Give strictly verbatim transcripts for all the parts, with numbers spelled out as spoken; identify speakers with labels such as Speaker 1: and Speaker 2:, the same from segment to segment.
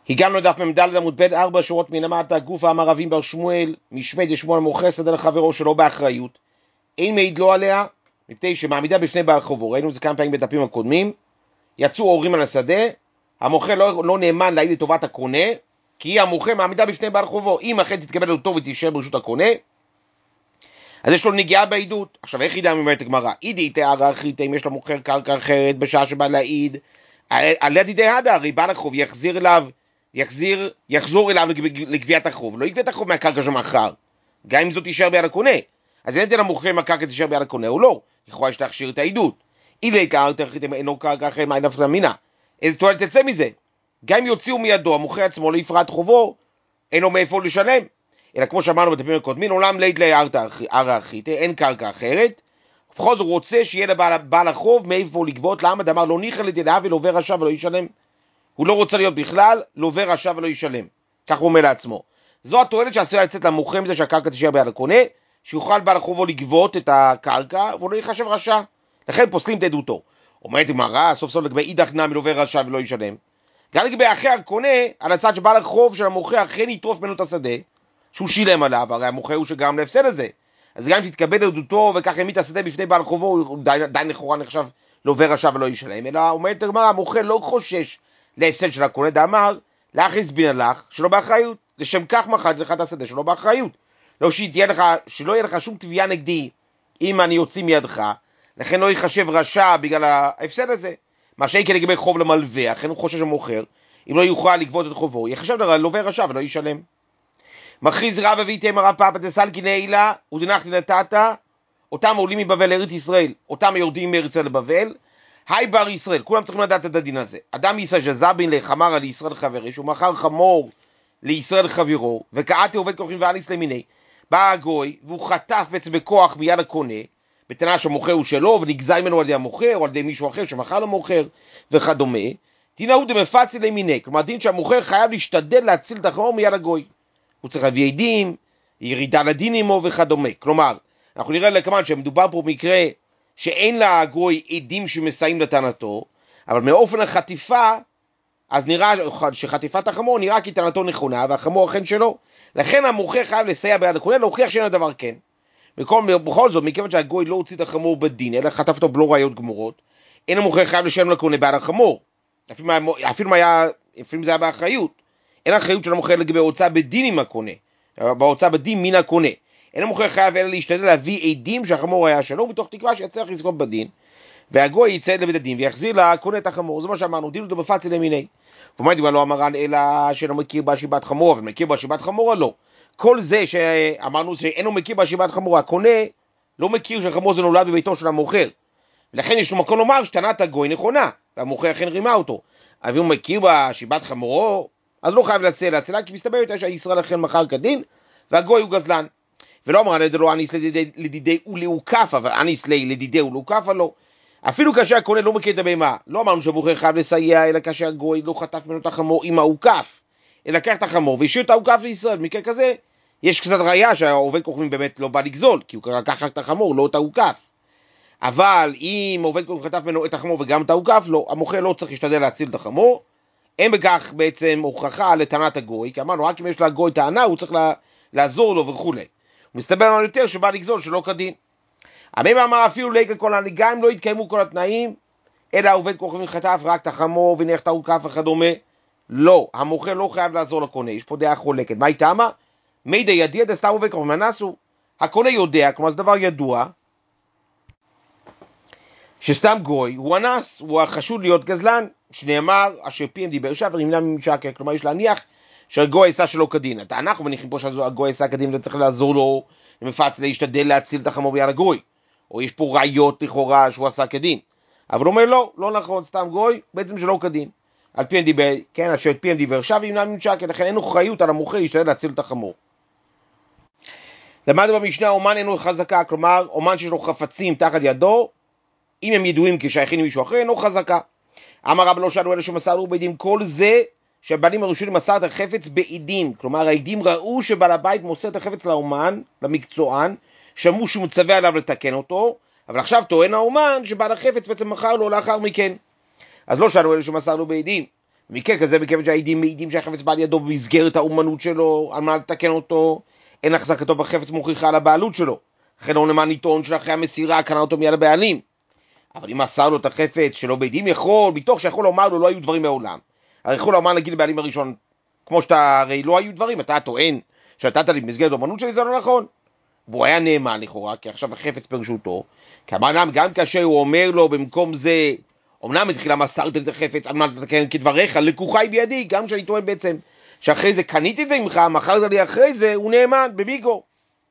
Speaker 1: הגענו לדף ממד עמוד ב' ארבע שורות מלמטה, גוף אמר רבים בר שמואל, משמי דשמואל המוכר שדה לחברו שלו באחריות. אין מעיד לו עליה, מפני שמעמידה בפני בעל חובו. ראינו את זה כמה פעמים בדפים הקודמים. יצאו הורים על השדה, המוכר לא, לא נאמן להעיד לטובת הקונה, כי המוכר מעמידה בפני בעל חובו. אם אכן תתקבל אותו ותישאר ברשות הקונה, אז יש לו נגיעה בעדות. עכשיו איך ידע ממרת הגמרא? אידי תארה אחרית, אם יש לו מוכר קרקע אחרת בשעה שבא להעיד, על יד ידי הדה, הרי בעל החוב יחזיר אליו, יחזיר, יחזור אליו לגביית החוב, לא יגביית החוב מהקרקע שמחר, גם אם זאת תישאר ביד הקונה. אז אין את זה למוכר אם הקרקע תישאר ביד הקונה או לא, יכולה יש להכשיר את העדות. אידי תארה אחרית, אם אינו קרקע אחרת, מה נפקא מינה? איזה תועלת תצא מזה? גם אם יוציאו מידו, המוכר עצמו לא יפרע חובו, אין לו מאיפה לשלם. אלא כמו שאמרנו בדפים הקודמים, עולם לית לארתא אחריתא, אין קרקע אחרת. בכל זאת הוא רוצה שיהיה לבעל החוב מאיפה לגבות. למה? דאמר לא ניחא לדלהא ולווה רשע ולא ישלם. הוא לא רוצה להיות בכלל לווה רשע ולא ישלם. כך הוא אומר לעצמו. זו התועלת שעשויה לצאת למוכר מזה שהקרקע תישאר ביד הקונה, שיוכל בעל החובו לגבות את הקרקע והוא לא ייחשב רשע. לכן פוסלים את עדותו. אומרת הגמרא, סוף סוף לגבי אידך נמי לווה רשע ולא ישלם. גם לגבי אחר הקונה, על הצד שבעל החוב של המוכר אכן יטרוף ממנו את השדה, שהוא שילם עליו, הרי המוכר הוא שגרם להפסד הזה. אז גם אם תתקבל עדותו וכך העמיד את השדה בפני בעל חובו, הוא די, די לכאורה נחשב לווה רשע ולא ישלם, אלא אומרת הגמרא, המוכר לא חושש להפסד של הקונה, דאמר, להכניס בין הלך שלא באחריות, לשם כך מחד לך את השדה שלא באחריות. לא שתהיה לך, שלא יהיה לך שום תביעה נגדי אם אני יוצא מידך, לכן לא יחשב רשע בגלל ההפסד הזה. מה שאין לגבי חוב למלווה, לכן הוא חושש המוכר, אם לא יוכל לגבות את חובו, יחשב לווה רשע ולא ישלם. מכריז רבא ואיתמר הפאפא דסלקי נעילה ודנחתי נתתה, אותם עולים מבבל לארץ ישראל, אותם יורדים מארץ ישראל לבבל, היי בר ישראל, כולם צריכים לדעת את הדין הזה. אדם ישראל שזבין לחמר על ישראל חברי, שהוא מכר חמור לישראל חברו, וקעתי עובד כוחים ואניס למיני, בא הגוי, והוא חטף בעצם בכוח מיד הקונה, בטענה שהמוכר הוא שלו, ונגזל ממנו על ידי המוכר, או על ידי מישהו אחר שמכר למוכר, וכדומה. דין ההוא דמפצי למיני, כלומר דין שהמוכר חייב להשתדל להציל את החמור מיד הגוי. הוא צריך להביא עדים, ירידה לדין עמו וכדומה. כלומר, אנחנו נראה לכמה שמדובר פה במקרה שאין לגוי עדים שמסייעים לטענתו, אבל מאופן החטיפה, אז נראה שחטיפת החמור נראה כי טענתו נכונה, והחמור אכן שלו. לכן המוכר חייב לסייע ביד הקונה, להוכיח שאין הדבר כן. בכל, בכל זאת, מכיוון שהגוי לא הוציא את החמור בדין, אלא חטף אותו בלא ראיות גמורות, אין המוכר חייב לשלם לקונה בעד החמור. אפילו, אפילו, היה, אפילו זה היה באחריות. אין אחריות של המוכר לגבי הוצאה בדין עם הקונה, בהוצאה בדין מן הקונה. אין המוכר חייב אלא להשתדל להביא עדים שהחמור היה שלו, בתוך תקווה שיצליח לזכות בדין, והגוי יצייד לבית הדין ויחזיר לקונה את החמור. זה מה שאמרנו, דין אותו בפצי למיני. ואומרת כבר לא אמרן אלא שאינו מכיר בהשיבת חמור, אבל מכיר בהשיבת חמור לא. כל זה שאמרנו שאינו מכיר בהשיבת חמור, הקונה לא מכיר שהחמור זה נולד בביתו של המוכר, ולכן יש לו מקום לומר שטענת הגוי נכונה, והמוכר אכן רימה אותו. אבל אם הוא מכיר בהשיבת חמורו, אז לא חייב להציע להצילה, כי מסתבר יותר שהישראל אכן מחר כדין, והגוי הוא גזלן. ולא אמרן לדלו אניס לדידי ולאוקף, אבל אניס לדידי ולאוקף לא. אפילו כאשר הקונה לא מכיר את הבהמה, לא אמרנו שהמוכר חייב לסייע, אלא כאשר הגוי לא חטף ממנו את החמור עם האוקף, אלא לקח את החמור והשאיר את האוקף לישראל. במקרה כזה, יש קצת ראיה שהעובד כוכבים באמת לא בא לגזול, כי הוא לקח רק את החמור, לא את האוקף. אבל אם עובד כוכבים חטף ממנו את החמור וגם את האוקף, לא, המוכר לא צריך להשתדל להציל את החמור. אין בכך בעצם הוכחה לטענת הגוי, כי אמרנו, רק אם יש לגוי טענה, הוא צריך לעזור לו וכו'. הוא מסתבר לנו יותר שבא לגזול שלא כדין. המאמר אמר אפילו ליקה כל העני, גם אם לא יתקיימו כל התנאים, אלא העובד כוכבים חטף רק את החמור וניח את האוקף וכדומה, לא, המוכר לא חייב לעזור לקונה. יש פה דעה חולקת. מה היא טעמה? מידע ידיע דסתם עובד כוכבים אנסו. הקונה יודע, כלומר זה דבר ידוע, שסתם גוי הוא אנס, הוא החשוד להיות גזלן, שנאמר אשר פיהם דיבר שעה ונמנע ממשקר. כלומר יש להניח שהגוי עשה שלא כדין. אנחנו מניחים פה שהגוי עשה כדין וצריך לעזור לו, למפץ להשתדל להציל את החמור ביד הגוי, או יש פה ראיות לכאורה שהוא עשה כדין. אבל הוא אומר לא, לא נכון, סתם גוי בעצם שלא כדין, על פיהם דיבר, כן, אשר פיהם דיבר שעה ונמנע ממשקר. לכן אין אחריות על המוכר להשתדל להציל את החמור. למדנו במשנה, אומן אינו חזקה, כלומר אומן שיש לו חפצים תחת ידו, אם הם ידועים כשייכים למישהו אחר, אינו חזקה. אמר רב לא שאלו אלה שמסרו בעדים, כל זה שהבנים הראשונים מסר את החפץ בעדים, כלומר העדים ראו שבעל הבית מוסר את החפץ לאומן, למקצוען, שמעו שהוא מצווה עליו לתקן אותו, אבל עכשיו טוען האומן שבעל החפץ בעצם מכר לו לאחר מכן. אז לא שאלו אלה שמסר לו בעדים, במקרה כזה, מכיוון שהעדים מעידים שהחפץ בא לידו במסגרת האומנות שלו, על מנת לתקן אותו, אין החזקתו בחפץ מוכיחה על הבעלות שלו. לכן לא נאמן לטעון שאחרי המסירה קנה אותו מיד הבעלים. אבל אם מסר לו את החפץ שלא בעדים יכול, מתוך שיכול לומר לו לא היו דברים מעולם. הרי יכול לומר להגיד לבעלים הראשון, כמו שאתה, הרי לא היו דברים, אתה טוען שנתת לי במסגרת האומנות שלי, זה לא נכון. והוא היה נאמן לכאורה, כי עכשיו החפץ ברשותו, כי אמנם גם כאשר הוא אומר לו במקום זה, אמנם מתחילה מסרת את החפץ, על מנת לתקן כדבריך, לקוחה היא בידי, גם שאני טוען בעצם, שאחרי זה קניתי את זה ממך, מכרת לי אחרי זה, הוא נאמן בביגו.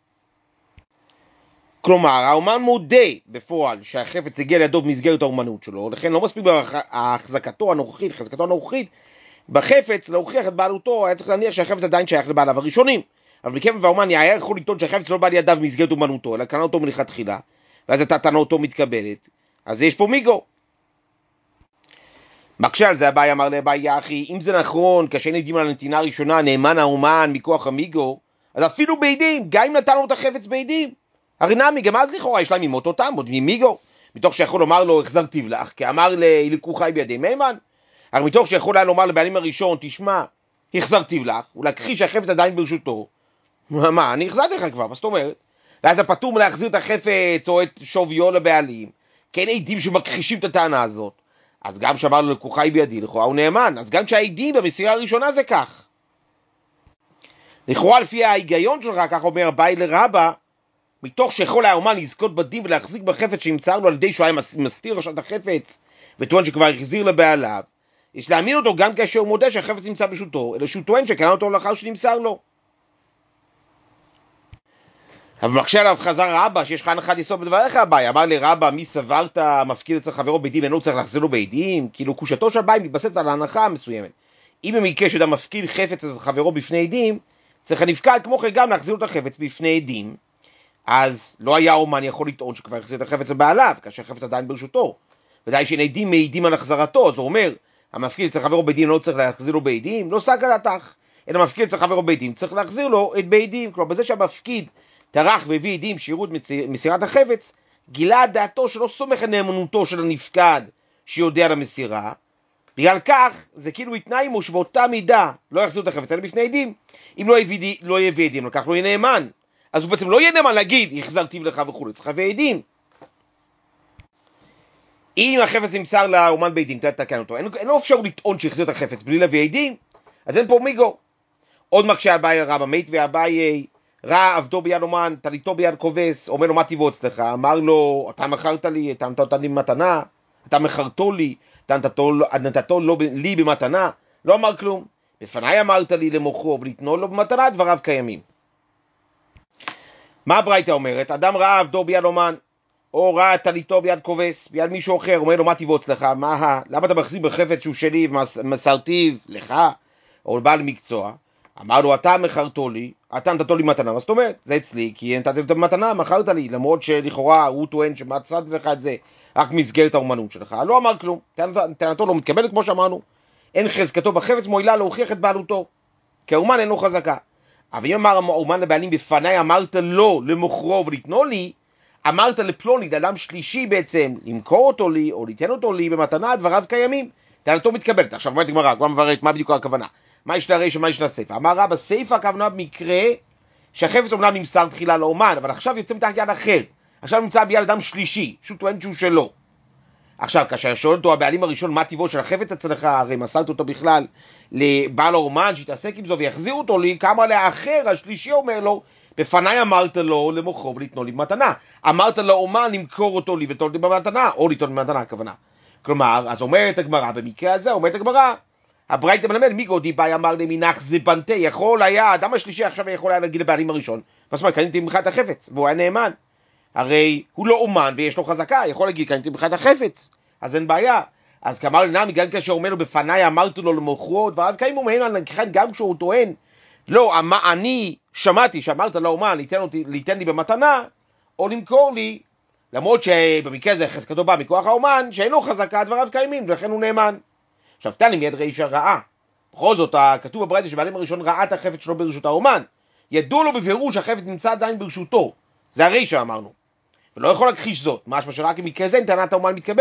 Speaker 1: כלומר, האומן מודה בפועל שהחפץ הגיע לידו במסגרת האומנות שלו, לכן לא מספיק בהחזקתו הנוכחית, החזקתו הנוכחית, בחפץ להוכיח את בעלותו, היה צריך להניח שהחפץ עדיין שייך לבעליו הראשונים. אבל מכיוון והאומן היה יכול לטעון שהחפץ לא בא לידיו במסגרת אומנותו, אלא קנה אותו מלכתחילה, ואז הייתה טענתו מתקבלת, אז יש פה מיגו. מקשה על זה אביי, אמר לאביי, אחי, אם זה נכון, כשאין עדים על הנתינה הראשונה, נאמן האומן מכוח המיגו, אז אפילו בעדים, גם אם נתנו את החפץ בעדים, הרי נמי, גם אז לכאורה יש להם ללמוד אותם, עוד ממיגו, מתוך שיכול לומר לו, החזרתיו לך, כי אמר ללקוחה היא בידי מימן, הרי מתוך שיכול היה לומר לבעלים הראשון, תשמע, החזרתיו לך, ולהכחיש שהחפץ עדיין ברשותו, מה, אני החזרתי לך כבר, מה זאת אומרת? ואז הפטור מלהחזיר את החפץ או את שוויו לבעלים, כי אין עדים שמכחישים את הטענה הזאת, אז גם שאמר לו לקוחה היא בידי, לכאורה הוא נאמן, אז גם שהעדים במסירה הראשונה זה כך. לכאורה לפי ההיגיון שלך, כך אומר אביי לרבא, מתוך שיכול האומן לזכות בדין ולהחזיק בחפץ שנמסר לו על ידי שהוא היה מסתיר את החפץ, וטוען שכבר החזיר לבעליו, יש להאמין אותו גם כאשר הוא מודה שהחפץ נמצא ברשותו, אלא שהוא טוען שקנה אותו לאחר שנמסר לו. אבל מקשה עליו חזר רבא, שיש לך הנחה לסוף בדבריך אביי, אמר לרבא, מי סברת מפקיד אצל חברו בעדים, אינו צריך להחזיר לו בעדים? כאילו קושתו של אביי מתבססת על ההנחה המסוימת. אם במקרה שאדם מפקיד חפץ אצל חברו בפני עדים, צריך הנפקד כמו כן גם להחזיר לו את החפץ בפני עדים, אז לא היה אומן יכול לטעון שכבר החזיר את החפץ לבעליו, כאשר החפץ עדיין ברשותו. ודאי שאין עדים מעידים על החזרתו, אז הוא אומר, המפקיד אצל חברו בעדים לא צריך להחזיר לו בעדים, לא סגר התח, אלא המפקיד אצל חברו בעדים צריך להחזיר לו את בעדים. כלומר, בזה שהמפקיד טרח והביא עדים שירות מסירת החפץ, גילה דעתו שלא סומך על נאמנותו של הנפקד שיודע על המסירה, בגלל כך זה כאילו התנאי עמו שבאותה מידה לא יחזיר את החפץ אלא בפני עדים. אם לא יביא, לא יביא עדים, לכך לא יהיה נאמן, אז הוא בעצם לא יהיה נאמן להגיד החזרתיו לך וכו', צריך להביא עדים. אם החפץ נמסר לאומן בעדים, תתקן אותו, אין, אין לו אפשר לטעון שהחזיר את החפץ בלי להביא עדים, אז אין פה מיגו. עוד מקשה אביי רבא, מת ואביי ראה עבדו ביד אומן, תליתו ביד כובס, אומר לו מה טיבו אצלך? אמר לו, אתה מכרת לי, אתה נתת לי במתנה, אתה מכרתו לי, אתה נתתו לא, לי במתנה, לא אמר כלום. בפניי אמרת לי למוכרו ולתנו לו במתנה, דבריו קיימים. מה הברייתא אומרת? אדם ראה עבדו ביד אומן, או ראה תליתו ביד כובס, ביד מישהו אחר, אומר לו מה טיבו אצלך? מה, למה אתה מחזיק בחפץ שהוא שלי ומסרתיו לך, או בעל מקצוע? אמר לו, אתה מכרתו לי, אתה נתתו לי מתנה, מה זאת אומרת? זה אצלי, כי נתתי לי מתנה, מכרת לי, למרות שלכאורה הוא טוען שמצאתי לך את זה רק מסגרת האומנות שלך. לא אמר כלום, טענתו לא מתקבלת כמו שאמרנו, אין חזקתו בחפץ מועילה להוכיח את בעלותו, כי האומן אין לו חזקה. אבל אם אמר האומן לבעלים, בפניי אמרת לו למוכרו ולתנו לי, אמרת לפלוני, לאדם שלישי בעצם, למכור אותו לי או ליתן אותו לי במתנה, דבריו קיימים, טענתו מתקבלת. עכשיו אומרת הגמרא, כבר מבררת מה בדיוק הכוונה. מה יש להרי שמה יש לספר? אמר רבא, ספר הכוונה במקרה שהחפץ אומנם נמסר תחילה לאומן, אבל עכשיו יוצא מתחת יד אחר, עכשיו נמצא ביד אדם שלישי, שהוא טוען שהוא שלו. עכשיו, כאשר שואל אותו הבעלים הראשון מה טיבו של החפץ אצלך, הרי מסרת אותו בכלל לבעל האומן שיתעסק עם זו ויחזיר אותו לי, כמה לאחר, השלישי אומר לו, בפניי אמרת לו למוכרו ולתנו לי במתנה. אמרת לאומן למכור אותו לי ולתנו לי במתנה, או לתנו לי במתנה הכוונה. כלומר, אז אומרת הגמרא, במקרה הזה אומרת הגמרא, הברייתא מלמד, מי גודי באי אמר למינך זה בנתה, יכול היה, האדם השלישי עכשיו יכול היה להגיד לבעלים הראשון, מה זאת אומרת, קניתי ממך את החפץ, והוא היה נאמן, הרי הוא לא אומן ויש לו חזקה, יכול להגיד, קניתי ממך את החפץ, אז אין בעיה. אז כאמר לנמי, גם כאשר אומר לו בפניי אמרתי לו למוכרו, דבריו קיימים ומהם על לכן גם כשהוא טוען, לא, אני שמעתי שאמרת לאומן, ליתן לי במתנה, או למכור לי, למרות שבמקרה הזה חזקתו בא מכוח האומן, שאין לו חזקה, דבריו קיימים, ולכן הוא נאמן. עכשיו, תן לי מיד רישא ראה. בכל זאת, כתוב בברייתא שבעלים הראשון ראה את החפץ שלו ברשות האומן. ידעו לו בפירוש שהחפץ נמצא עדיין ברשותו. זה הרישא אמרנו. ולא יכול להכחיש זאת. משמע שרק במקרה זה טענת האומן מתקבלת.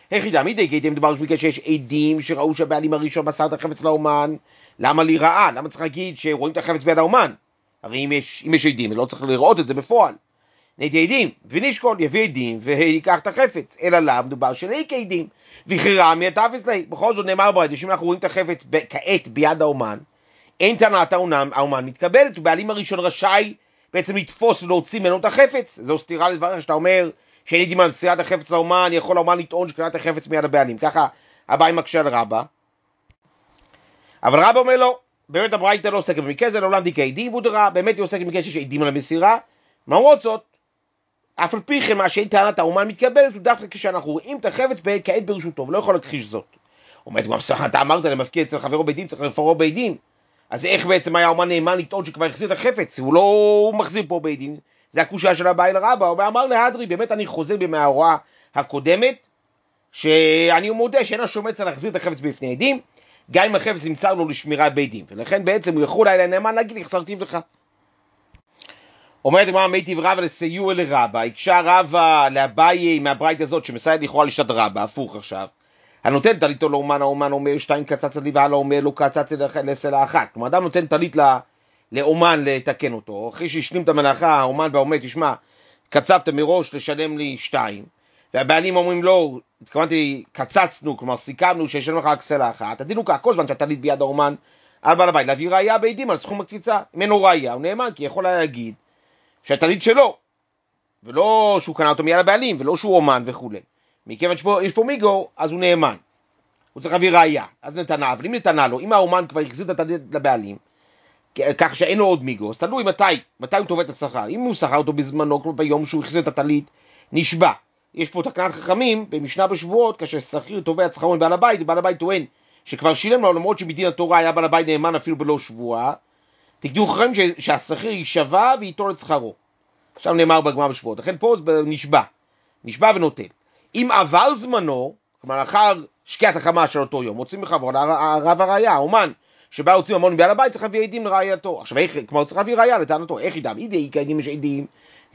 Speaker 1: היחידה מידי כי הייתם מדבר שבגלל שיש עדים שראו שהבעלים הראשון מסר את החפץ לאומן, למה להיראה? למה צריך להגיד שרואים את החפץ ביד האומן? הרי אם יש, אם יש עדים, לא צריך לראות את זה בפועל. נהייתי עדים, ונשקול, יביא עדים, ויקח את החפץ. אלא לה, מדובר שלי כעדים, וחירה מיתאפס לי. בכל זאת נאמר ברייתא, שאם אנחנו רואים את החפץ כעת ביד האומן, אין טענת האומן, האומן מתקבלת, ובעלים הראשון רשאי בעצם לתפוס ולהוציא ממנו את החפץ. זו סתירה לדבריך שאתה אומר, שאין עדים על מסירת החפץ לאומן, יכול האומן לטעון שקנה את החפץ מיד הבעלים. ככה הבאי מקשה על רבא. אבל רבא אומר לו, באמת הברייתא לא עוסקת במקרה, זה לעולם דיקי עדים, והוא דרע, באמת היא עוסקת במקרה שיש עדים על המסירה. למרות זאת, אף על פי כן מה שאין טענת האומן מתקבלת, הוא דווקא כשאנחנו רואים את החפץ כעת ברשותו, ולא יכול להכחיש זאת. אומרת, אתה אמרת למפקיד אצל חברו בעדים, צריך לפרו בעדים. אז איך בעצם היה האומן נאמן לטעון שכבר החזיר את החפץ? הוא לא מחזיר פה בעדים. זה הקושיה של הבאי לרבא, הוא אמר להדרי, באמת אני חוזר בי מההוראה הקודמת, שאני מודה שאין השומץ על להחזיר את החפץ בפני עדים, גם אם החפץ נמצא לו לשמירה בעדים, ולכן בעצם הוא יכול היה לנאמן להגיד, החזרתי לך. אומרת אמרה מיטיב רבא לסיוע לרבא, הקשה רבא לאביי מהברייתא הזאת שמסייעת לכאורה לשתת רבא, הפוך עכשיו. הנותן טליתו לאומן, האומן אומר שתיים קצץ לי והלאה אומר לו קצץ לסלע אחת. כלומר אדם נותן טלית לאומן לתקן אותו, אחרי שהשלים את המלאכה, האומן בא אומר, תשמע, קצבת מראש לשלם לי שתיים, והבעלים אומרים לו, התכוונתי, קצצנו, כלומר סיכמנו שישלם לך רק סלע אחת, תדינו כך, כל זמן שהטלית ביד האומן, על בעל הבית, להביא ראייה בעדים על סכום הקפיצה, אם אינו ראייה, הוא נאמן, כי יכול היה להגיד שהטלית שלו, ולא שהוא קנה אותו מיד הבעלים, ולא שהוא אומן וכו'. מכיוון שיש פה מיגו, אז הוא נאמן. הוא צריך להביא ראייה, אז נתנה, אבל אם נתנה לו, אם האומן כבר החזיר את הטלית לבעלים, כך שאין לו עוד מיגו, אז תלוי מתי, מתי הוא תובע את השכר. אם הוא שכר אותו בזמנו, כמו ביום שהוא החזיר את הטלית, נשבע. יש פה תקנת חכמים, במשנה בשבועות, כאשר שכיר תובע את שכרו מבעל הבית, ובעל הבית טוען שכבר שילם לו, למרות שבדין התורה היה בעל הבית נאמן אפילו בלא שבועה, תקדימו חכמים שהשכיר יישבע וייטול את שכרו. עכשיו נאמר בגמרא בשבועות, לכן פה זה נשבע, נשבע ונוטל. אם עבר זמנו, כלומר אחר שקיעת החמה של אותו יום, מוצאים מחברו הרב הראייה, האומן, שבא רוצים המון מבעל הבית, צריך להביא עדים לראייתו. עכשיו, איך, כלומר, צריך להביא ראייה לטענתו, איך ידם? אידי, כעדים יש עדים,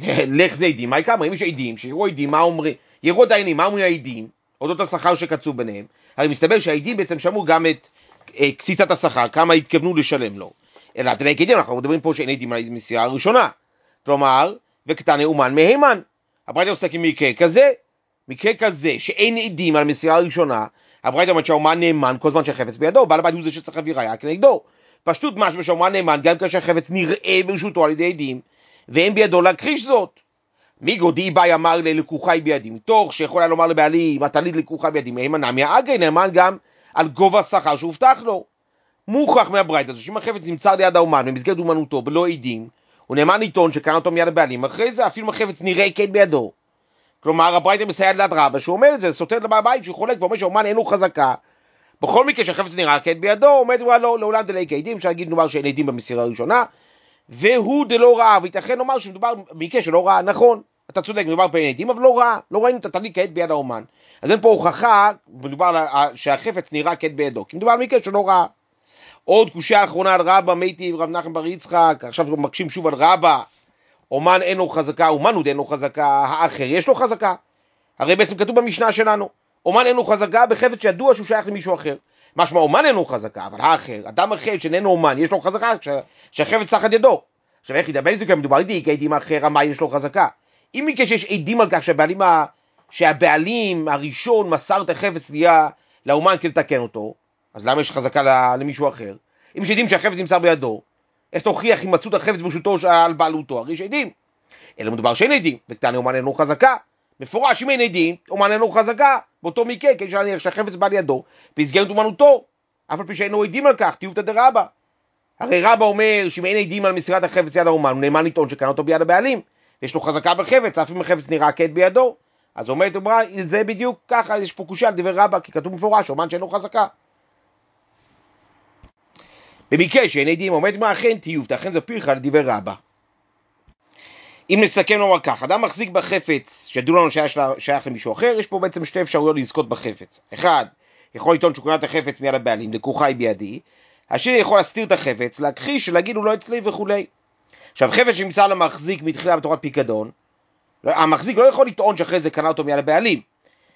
Speaker 1: לך זה עדים, מה יקרה? אם יש עדים, שיראו עדים, מה אומרים, יראו דיינים, מה אומרים העדים, אודות השכר שקצוב ביניהם, הרי מסתבר שהעדים בעצם שמעו גם את אה, קציצת השכר, כמה התכוונו לשלם לו. אלא, תראה, כעדים, אנחנו מדברים פה שאין עדים על המסירה הראשונה. כלומר, וקטן אומן מהימן. הברייתא עוסק עם מקרה כזה, מקרה כזה שאין עדים על המסירה הראשונה, הברייתא אומרת שהאומן נאמן כל זמן שהחפץ בידו, בעל הבית הוא זה שצריך להביא ראיה כנגדו. פשטות משמע שהאומן נאמן גם כאשר החפץ נראה ברשותו על ידי עדים, ואין בידו להכחיש זאת. מיגו די באי אמר ללקוחי בידים, מתוך שיכול היה לומר לבעלים, הטלית לקוחה בידים, נאמן נמי האגרי נאמן גם על גובה השכר שהובטח לו. מוכח מהברייתא הזאת שאם החפץ נמצא ליד האומן במסגרת אומנותו בלא עדים, הוא נאמן לטעון שקנה אותו מיד הבעלים, אחרי זה אפילו החפץ נראה כן בידו. כלומר, הברייתא מסייעת ליד רבא, שהוא אומר את זה, סותר לבעל הבית, שהוא חולק ואומר שהאומן אין לו חזקה. בכל מקרה שהחפץ נראה כעת בידו, עומד הוא לא, לעולם דלי כעדים, אפשר להגיד נאמר שאין עדים במסירה הראשונה, והוא דלא ראה, ויתכן לומר שמדובר במקרה שלא ראה, נכון, אתה צודק, מדובר פה אין עדים, אבל לא ראה, לא ראינו את הטלית כעת ביד האומן. אז אין פה הוכחה, מדובר שהחפץ נראה כעת בידו, כי מדובר במקרה שלא ראה. עוד קושיה האחרונה על רבא, מיטיב רב נחמן בר יצחק, עכשיו מקשים שוב על רבא, אומן אין לו חזקה, אומן עוד אין לו חזקה, האחר יש לו חזקה. הרי בעצם כתוב במשנה שלנו, אומן אין לו חזקה בחפץ שידוע שהוא שייך למישהו אחר. משמע אומן אין לו חזקה, אבל האחר, אדם אחר שאיננו אומן, יש לו חזקה שהחפץ תחת ידו. עכשיו איך ידע, באיזה כאלה מדובר איתי, כעדים אחר, מה יש לו חזקה? אם מכן שיש עדים על כך שהבעלים, שהבעלים הראשון מסר את החפץ לאומן כדי לתקן אותו, אז למה יש חזקה למישהו אחר? אם יש עדים שהחפץ נמצא בידו, איך תוכיח אם מצאו את החפץ ברשותו על בעלותו? הרי יש עדים. אלא מדובר שאין עדים, וקטן אומן אין לו חזקה. מפורש אם אין עדים, אומן אין לו חזקה. באותו מקרה, כן שאני שהחפץ בא לידו, במסגרת אומנותו, אף על פי שאינו עדים על כך, תיובתא דרבא. הרי רבא אומר שאם אין עדים על מסירת החפץ יד האומן, הוא נאמן לטעון שקנה אותו ביד הבעלים, ויש לו חזקה בחפץ, אף אם החפץ נראה כעת בידו. אז אומרת, זה בדיוק ככה, יש פה קושיה על דבר רבא, כי כתוב מפורש, אומן שאין לו חזקה. במקרה שאין עדים, עומד מה אכן תיובתא, אכן זה פירחה לדבר רבא. אם נסכם לומר כך, אדם מחזיק בחפץ, שידעו לנו שייך למישהו אחר, יש פה בעצם שתי אפשרויות לזכות בחפץ. אחד, יכול לטעון שהוא קנה את החפץ מיד הבעלים, לקוחי בידי. השני יכול להסתיר את החפץ, להכחיש, להגיד הוא לא אצלי וכו'. עכשיו, חפץ שנמצא למחזיק מתחילה בתורת פיקדון, המחזיק לא יכול לטעון שאחרי זה קנה אותו מיד הבעלים.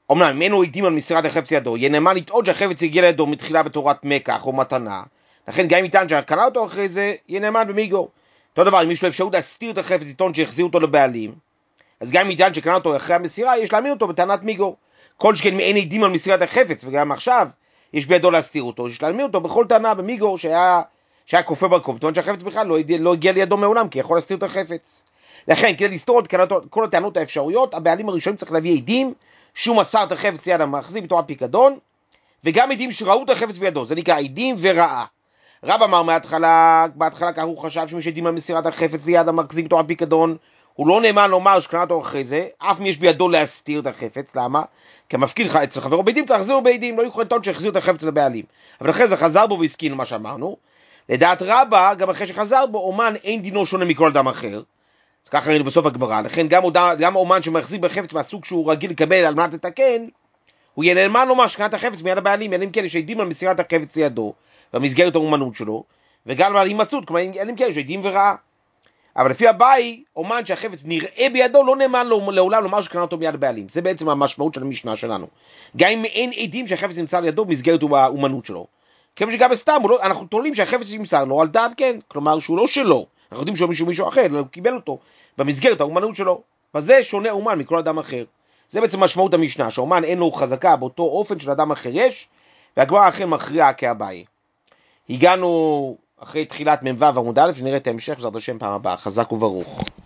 Speaker 1: אמנם ממנו עדים על מסירת החפץ לידו, יהיה נאמן לטעון שהחפץ הגיע לידו מתחילה בתורת מקח או מתנה, לכן גם אם יטען שקנה אותו אחרי זה, יהיה נאמן במיגו. אותו דבר, אם יש לו אפשרות להסתיר את החפץ, לטעון שהחזיר אותו לבעלים, אז גם אם יטען שקנה אותו אחרי המסירה, יש להאמין אותו בטענת מיגו. כל שכן אין עדים על מסירת החפץ, וגם עכשיו יש בידו להסתיר אותו, יש להאמין אותו בכל טענה במיגו שהיה, שהיה כופר ברקוב, טוען שהחפץ בכלל לא, לא הגיע לידו מעולם, כי יכול להסתיר את החפץ. לכן, כדי לסתור את כל הטענות האפשרויות, הבעלים הראשונים צריך להביא עדים שהוא מסר את החפץ ליד המחזיק בתור הפיקדון, וגם עדים שראו את החפץ בידו, זה נקרא עדים וראה. רב אמר מההתחלה, בהתחלה ככה הוא חשב שמי שעדים על מסירת החפץ ליד המחזיק בתור הפיקדון, הוא לא נאמן לומר שקנה אותו אחרי זה, אף מי יש בידו להסתיר את החפץ, למה? כי המפקיד אצל חברו בעדים צריך להחזיר לו בעדים, לא יכול לטעון שהחזיר את החפץ לבעלים. אבל אחרי זה חזר בו והסכים למה שאמרנו. לדעת רבה, גם אחרי שחזר בו, אומן אין דינו שונה מכל אדם אחר. אז ככה ראינו בסוף הגמרא, לכן גם, גם אומן שמחזיק בחפץ מהסוג שהוא רגיל לקבל על מנת לתקן, הוא יהיה נאמן לומר שקנה את החפץ מיד הבעלים, אלא אם כן יש עדים על מסירת החפץ לידו, במסגרת האומנות שלו, וגם על הימצאות, כלומר אלא אם כן יש עדים וראה. אבל לפי הבאי, אומן שהחפץ נראה בידו, לא נאמן לעולם לומר שקנה אותו מיד הבעלים. זה בעצם המשמעות של המשנה שלנו. גם אם אין עדים שהחפץ נמצא לידו במסגרת האומנות שלו. כיוון שגם בסתם, לא, אנחנו תולים שהחפץ נמצא לו על דעת כן, כלומר שהוא לא שלו. אנחנו יודעים שהוא מישהו מישהו אחר, לא קיבל אותו במסגרת האומנות שלו. וזה שונה אומן מכל אדם אחר. זה בעצם משמעות המשנה, שאומן אין לו חזקה באותו אופן של אדם אחר יש, והגמרא אכן מכריעה כהבאי. הגענו אחרי תחילת מ"ו עמוד א', נראה את ההמשך, בעזרת השם פעם הבאה. חזק וברוך.